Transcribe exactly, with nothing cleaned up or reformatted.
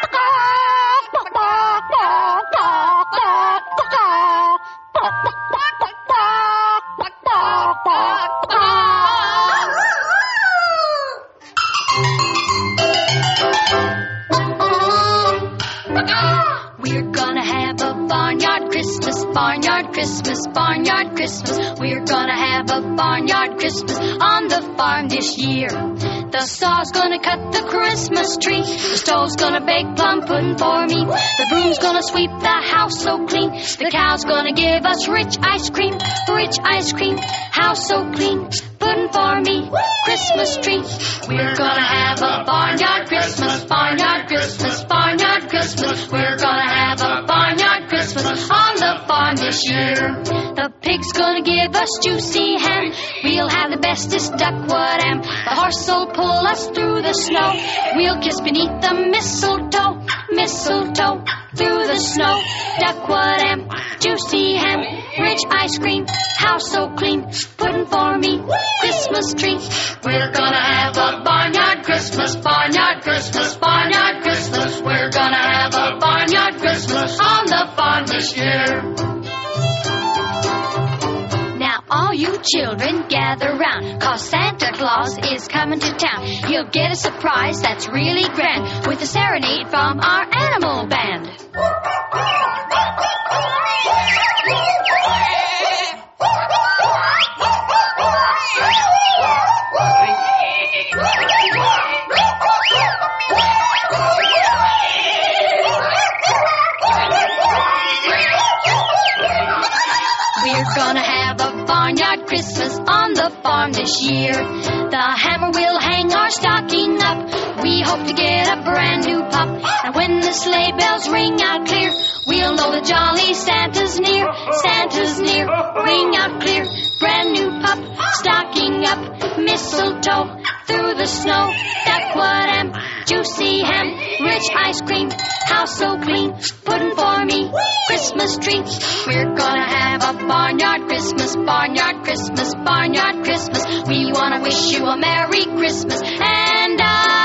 We're gonna have a barnyard Christmas, barnyard Christmas, barnyard Christmas. We're gonna have a barnyard Christmas on the farm this year. The saw's gonna cut the Christmas tree. The stove's gonna bake plum pudding for me. The broom's gonna sweep the house so clean. The cow's gonna give us rich ice cream, rich ice cream, house so clean. Pudding for me, Christmas tree. We're gonna have a barnyard Christmas, barnyard Christmas, barnyard Christmas. We're gonna have a barnyard Christmas on the farm this year. The pig's gonna give us juicy ham. We'll have the bestest duckwood ham. The horse'll pull us through the snow. We'll kiss beneath the mistletoe, mistletoe, through the snow. Duckwood ham, juicy ham, rich ice cream, house so clean. Pudding for me, Christmas tree. We're gonna have a barnyard Christmas, barnyard Christmas, barnyard Christmas. We're gonna have a barnyard Christmas on the farm this year. Now all you children gather round, 'cause Santa Claus is coming to town. He'll get a surprise that's really grand with a serenade from our animal band. We're gonna have a barnyard Christmas on the farm this year. The hammer will hang our stocking up. We hope to get a brand new pup. And when the sleigh bells ring out clear, we'll know the jolly Santa's near. Santa's near, ring out clear. Brand new pup, stocking up. Mistletoe, through the snow. Duckwood ham, juicy ham, rich ice cream, house so clean. Pudding for me, Christmas tree. We're gonna have a barnyard Christmas, barnyard Christmas, barnyard Christmas. We wanna wish you a Merry Christmas and a